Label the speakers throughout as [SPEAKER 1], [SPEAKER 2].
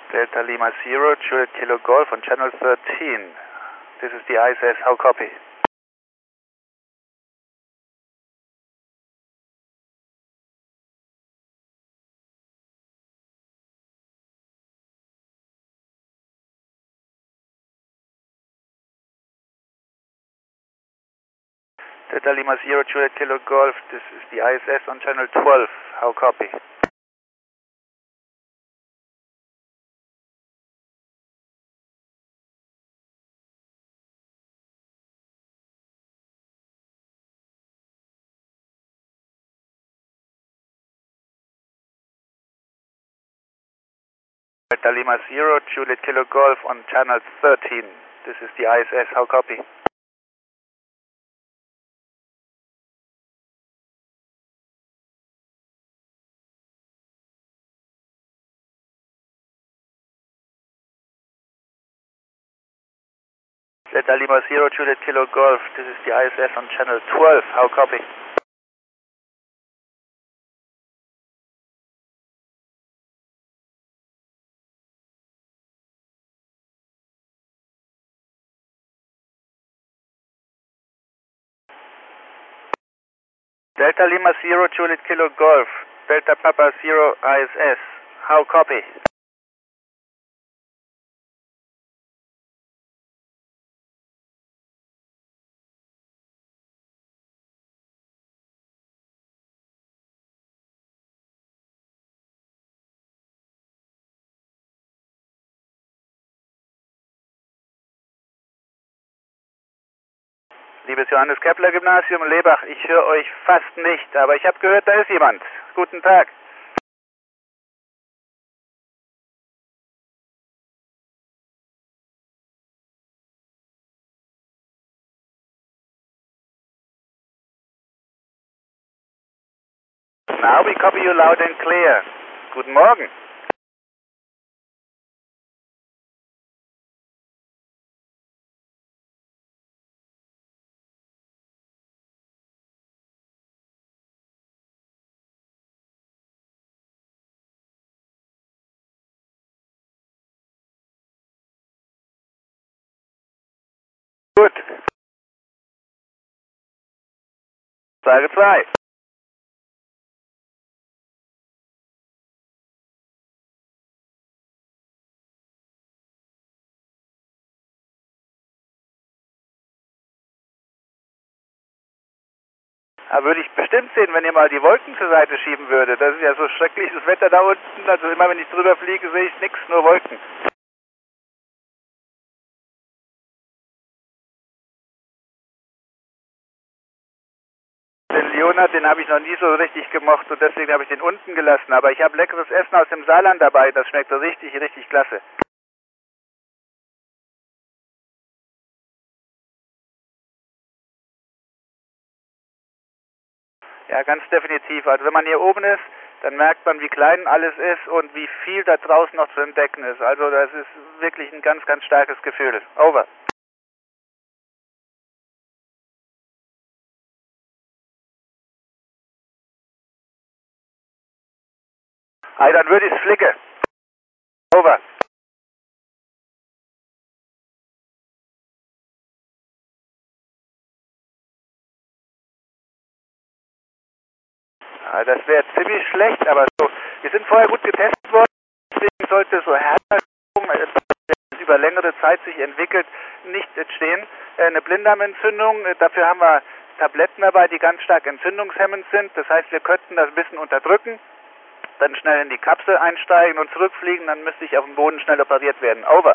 [SPEAKER 1] Delta Lima Zero, Juliet Kilo Golf on channel 13. This is the ISS, how copy? Delta Lima Zero, Juliet Kilo Golf, this is the ISS on channel 12, how copy? Delta Lima Zero, Juliet Kilo Golf on channel 13. This is the ISS, how copy? Delta Lima Zero, Juliet Kilo Golf, this is the ISS on channel 12, how copy? Delta Lima Zero, Juliet Kilo Golf, Delta Papa Zero ISS, how copy? Liebes Johannes Kepler Gymnasium Lebach, ich höre euch fast nicht, aber ich habe gehört, da ist jemand. Guten Tag. Now we copy you loud and clear. Guten Morgen. Gut. Frage 2. Da würde ich bestimmt sehen, wenn ihr mal die Wolken zur Seite schieben würdet. Das ist ja so schreckliches Wetter da unten. Also immer wenn ich drüber fliege, sehe ich nichts, nur Wolken. Den Leonard, den habe ich noch nie so richtig gemocht und deswegen habe ich den unten gelassen. Aber ich habe leckeres Essen aus dem Saarland dabei. Das schmeckt so richtig, richtig klasse. Ja, ganz definitiv. Also wenn man hier oben ist, dann merkt man, wie klein alles ist und wie viel da draußen noch zu entdecken ist. Also das ist wirklich ein ganz, ganz starkes Gefühl. Over. Also dann würde ich es flicke. Over. Ja, das wäre ziemlich schlecht, aber so. Wir sind vorher gut getestet worden, deswegen sollte so Herzstörung, das über längere Zeit sich entwickelt, nicht entstehen. Eine Blinddarmentzündung, dafür haben wir Tabletten dabei, die ganz stark entzündungshemmend sind. Das heißt, wir könnten das ein bisschen unterdrücken, dann schnell in die Kapsel einsteigen und zurückfliegen, dann müsste ich auf dem Boden schnell operiert werden. Over.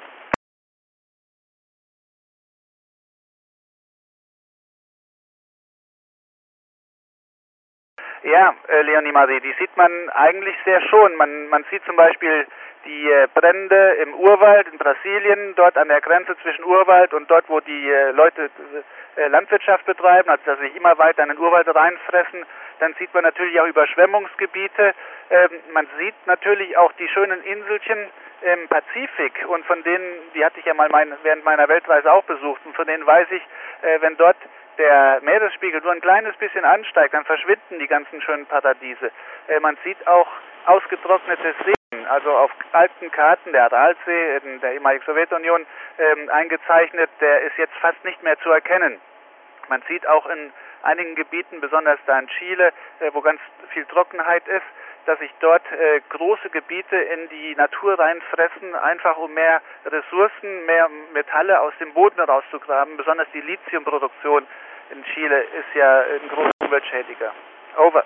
[SPEAKER 1] Ja, Leonie Masi, die sieht man eigentlich sehr schon. Man sieht zum Beispiel die Brände im Urwald in Brasilien, dort an der Grenze zwischen Urwald und dort, wo die Leute Landwirtschaft betreiben, also dass sie sich immer weiter in den Urwald reinfressen. Dann sieht man natürlich auch Überschwemmungsgebiete. Man sieht natürlich auch die schönen Inselchen im Pazifik und von denen, die hatte ich ja mal während meiner Weltreise auch besucht und von denen weiß ich, wenn dort der Meeresspiegel nur ein kleines bisschen ansteigt, dann verschwinden die ganzen schönen Paradiese. Man sieht auch ausgetrocknete Seen. also auf alten Karten, der Aralsee in der ehemaligen Sowjetunion eingezeichnet, der ist jetzt fast nicht mehr zu erkennen. Man sieht auch in einigen Gebieten, besonders da in Chile, wo ganz viel Trockenheit ist, dass sich dort große Gebiete in die Natur reinfressen, einfach um mehr Ressourcen, mehr Metalle aus dem Boden rauszugraben. Besonders die Lithiumproduktion in Chile ist ja ein großer Umweltschädiger. Over.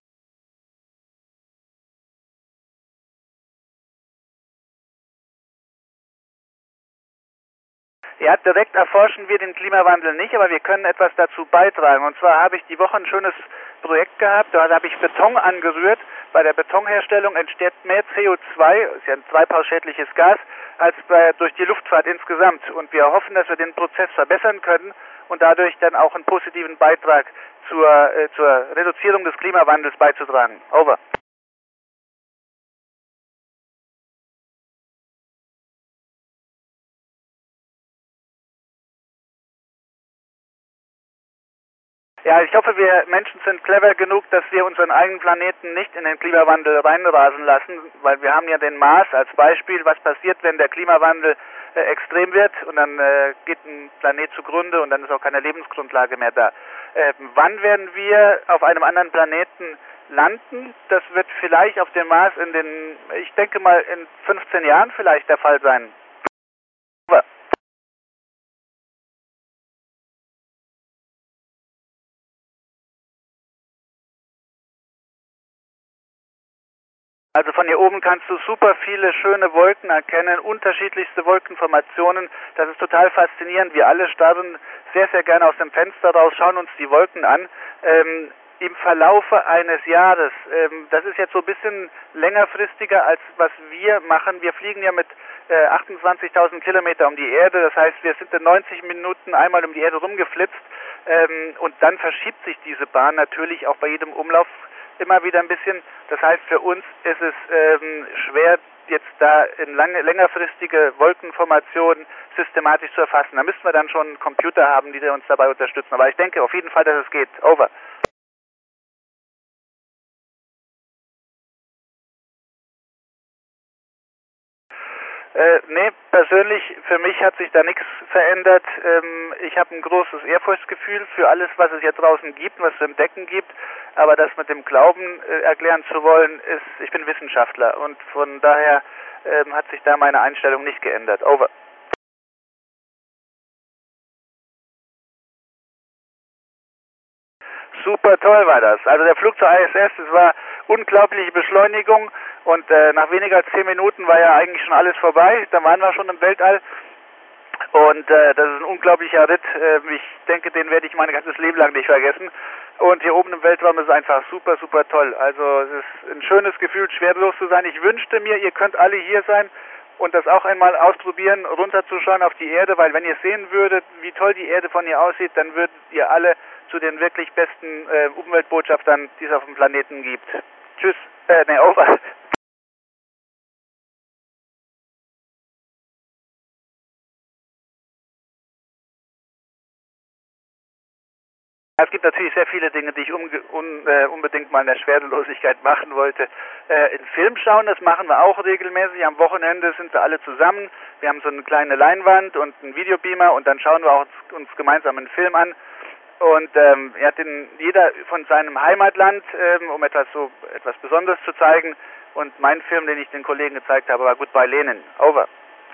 [SPEAKER 1] Ja, direkt erforschen wir den Klimawandel nicht, aber wir können etwas dazu beitragen. Und zwar habe ich die Woche ein schönes Projekt gehabt, da habe ich Beton angerührt. Bei der Betonherstellung entsteht mehr CO2, ist ja ein treibhausschädliches Gas, als durch die Luftfahrt insgesamt. Und wir hoffen, dass wir den Prozess verbessern können und dadurch dann auch einen positiven Beitrag zur Reduzierung des Klimawandels beizutragen. Over. Ja, ich hoffe, wir Menschen sind clever genug, dass wir unseren eigenen Planeten nicht in den Klimawandel reinrasen lassen, weil wir haben ja den Mars als Beispiel, was passiert, wenn der Klimawandel extrem wird und dann geht ein Planet zugrunde und dann ist auch keine Lebensgrundlage mehr da. Wann werden wir auf einem anderen Planeten landen? Das wird vielleicht auf dem Mars ich denke mal in 15 Jahren vielleicht der Fall sein. Also von hier oben kannst du super viele schöne Wolken erkennen, unterschiedlichste Wolkenformationen. Das ist total faszinierend. Wir alle starren sehr, sehr gerne aus dem Fenster raus, schauen uns die Wolken an. Im Verlaufe eines Jahres, das ist jetzt so ein bisschen längerfristiger als was wir machen. Wir fliegen ja mit 28.000 Kilometer um die Erde. Das heißt, wir sind in 90 Minuten einmal um die Erde rumgeflitzt und dann verschiebt sich diese Bahn natürlich auch bei jedem Umlauf immer wieder ein bisschen. Das heißt, für uns ist es schwer, jetzt da in längerfristige Wolkenformationen systematisch zu erfassen. Da müssten wir dann schon Computer haben, die uns dabei unterstützen. Aber ich denke auf jeden Fall, dass es geht. Over. Nee, persönlich, für mich hat sich da nichts verändert. Ich habe ein großes Ehrfurchtsgefühl für alles, was es hier draußen gibt, was es zu entdecken gibt. Aber das mit dem Glauben erklären zu wollen, ich bin Wissenschaftler und von daher hat sich da meine Einstellung nicht geändert. Over. Super toll war das. Also der Flug zur ISS, das war unglaubliche Beschleunigung und nach weniger als 10 Minuten war ja eigentlich schon alles vorbei. Da waren wir schon im Weltall und das ist ein unglaublicher Ritt. Ich denke, den werde ich mein ganzes Leben lang nicht vergessen. Und hier oben im Weltraum ist es einfach super, super toll. Also es ist ein schönes Gefühl, schwerelos zu sein. Ich wünschte mir, ihr könnt alle hier sein und das auch einmal ausprobieren, runterzuschauen auf die Erde, weil wenn ihr sehen würdet, wie toll die Erde von hier aussieht, dann würdet ihr alle zu den wirklich besten Umweltbotschaftern, die es auf dem Planeten gibt. Tschüss, over. Es gibt natürlich sehr viele Dinge, die ich unbedingt mal in der Schwerelosigkeit machen wollte. In Film schauen, das machen wir auch regelmäßig. Am Wochenende sind wir alle zusammen. Wir haben so eine kleine Leinwand und einen Videobeamer und dann schauen wir auch uns gemeinsam einen Film an. Und jeder von seinem Heimatland, um etwas Besonderes zu zeigen. Und mein Film, den ich den Kollegen gezeigt habe, war Goodbye Lenin. Over.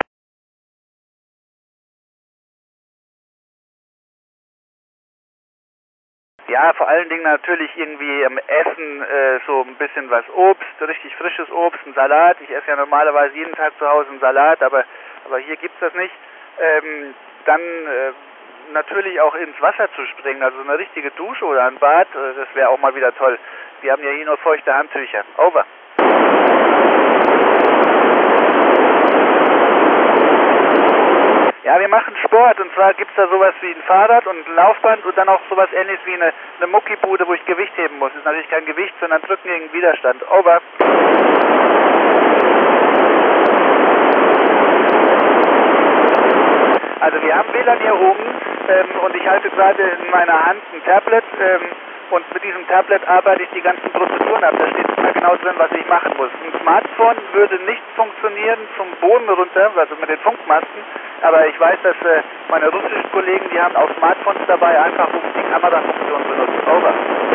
[SPEAKER 1] Ja, vor allen Dingen natürlich irgendwie am Essen so ein bisschen was Obst, richtig frisches Obst, ein Salat. Ich esse ja normalerweise jeden Tag zu Hause einen Salat, aber hier gibt's das nicht. Dann natürlich auch ins Wasser zu springen, also eine richtige Dusche oder ein Bad, das wäre auch mal wieder toll. Wir haben ja hier nur feuchte Handtücher. Over. Ja, wir machen Sport und zwar gibt es da sowas wie ein Fahrrad und ein Laufband und dann auch sowas ähnliches wie eine Muckibude, wo ich Gewicht heben muss. Das ist natürlich kein Gewicht, sondern Drücken gegen Widerstand. Over. Also wir haben WLAN hier oben und ich halte gerade in meiner Hand ein Tablet und mit diesem Tablet arbeite ich die ganzen Prozeduren ab. Da steht immer genau drin, was ich machen muss. Ein Smartphone würde nicht funktionieren vom Boden runter, also mit den Funkmasten, aber ich weiß, dass meine russischen Kollegen, die haben auch Smartphones dabei, einfach um die Kamerafunktion benutzt. Over.